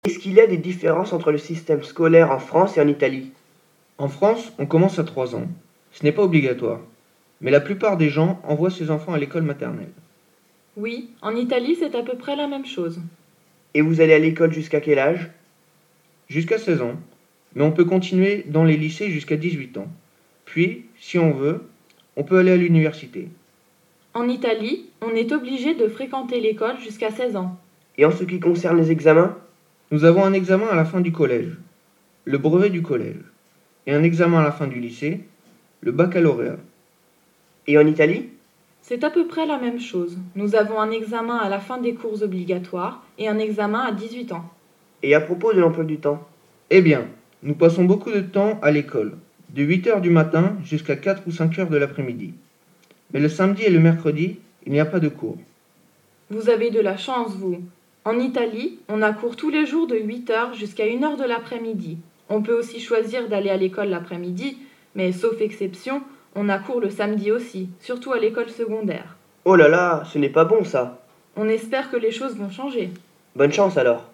Est-ce qu'il y a des différences entre le système scolaire en France et en Italie? En France, on commence à 3 ans. Ce n'est pas obligatoire. Mais la plupart des gens envoient ses enfants à l'école maternelle. Oui, en Italie, c'est à peu près la même chose. Et vous allez à l'école jusqu'à quel âge? Jusqu'à 16 ans. Mais on peut continuer dans les lycées jusqu'à 18 ans. Puis, si on veut, on peut aller à l'université. En Italie, on est obligé de fréquenter l'école jusqu'à 16 ans. Et en ce qui concerne les examens? Nous avons un examen à la fin du collège, le brevet du collège, et un examen à la fin du lycée, le baccalauréat. Et en Italie? C'est à peu près la même chose. Nous avons un examen à la fin des cours obligatoires et un examen à 18 ans. Et à propos de l'emploi du temps? Eh bien, nous passons beaucoup de temps à l'école, de 8 heures du matin jusqu'à 4 ou 5 heures de l'après-midi. Mais le samedi et le mercredi, il n'y a pas de cours. Vous avez de la chance, vous. En Italie, on a cours tous les jours de 8 heures jusqu'à 1 heure de l'après-midi. On peut aussi choisir d'aller à l'école l'après-midi, mais sauf exception, on a cours le samedi aussi, surtout à l'école secondaire. Oh là là, ce n'est pas bon ça. On espère que les choses vont changer. Bonne chance alors.